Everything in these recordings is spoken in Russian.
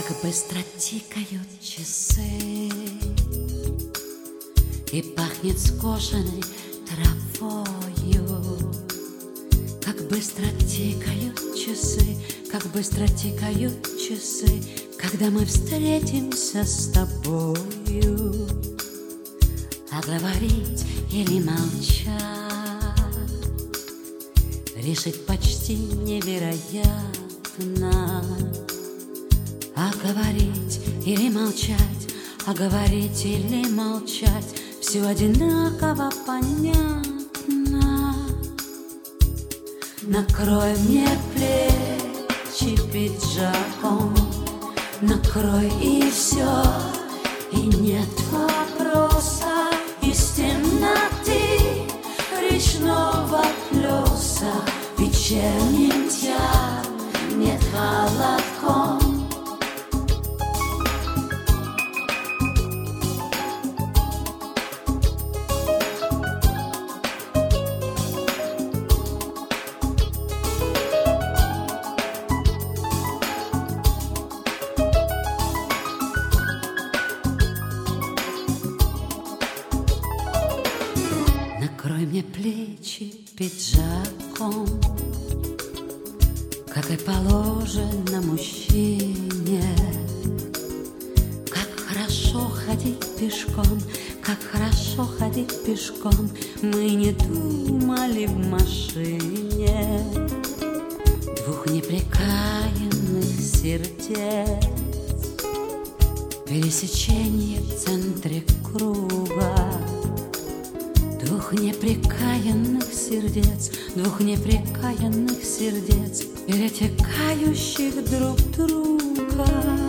Как быстро тикают часы, и пахнет скошенной травою. Как быстро тикают часы, как быстро тикают часы, когда мы встретимся с тобою. А говорить или молчать решить почти невероятно. А говорить или молчать, а говорить или молчать все одинаково понятно. Накрой мне плечи пиджаком, накрой и все, и нет вопроса. Из темноты речного плеса вечерним тянет холодком. Накрой мне плечи пиджаком, как и положено мужчине. Как хорошо ходить пешком, как хорошо ходить пешком. Мы не думали в машине двух непрекаянных сердец. Пересечение в центре круга двух непрекаянных сердец, двух непрекаянных сердец, перетекающих друг друга.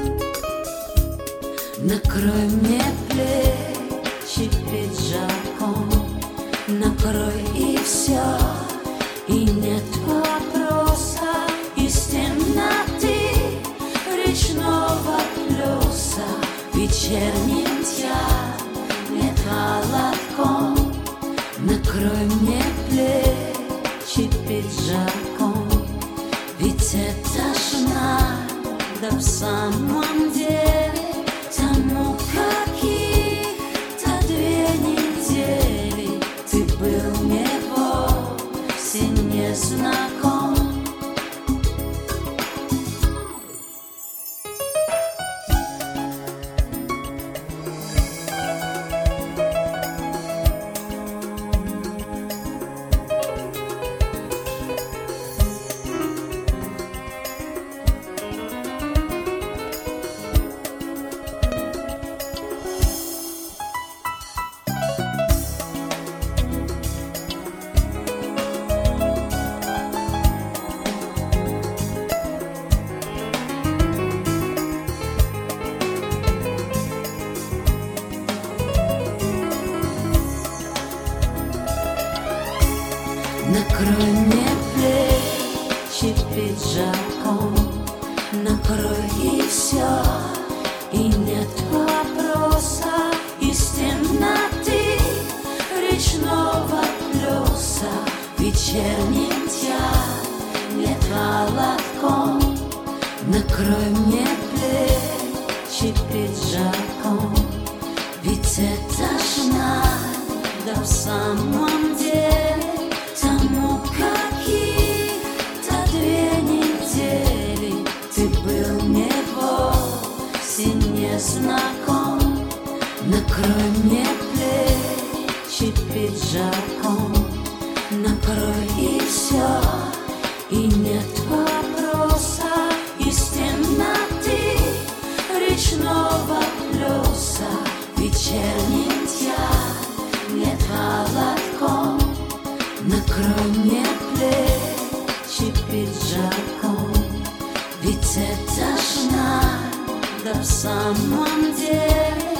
Накрой мне плечи пиджаком, накрой и все, и нет вопроса. Из темноты речного плеса вечерним тянет холодком. Накрой мне плечи пиджаком, ведь это ж надо в самом деле. Тому каких-то 2 недели ты был мне вовсе не знаком. Накрой мне плечи пиджаком, накрой и все, и нет вопроса. Из темноты речного плеса вечерним тянет холодком. Накрой мне плечи пиджаком, ведь это ж надо в самом деле. Тому каких-то 2 недели ты был мне вовсе не знаком. Накрой мне плечи пиджаком, накрой и все, и нет вопроса. Из темноты речного плеса вечерним тянет холодком. Накрой мне плечи пиджаком, ведь это ж надо в самом деле.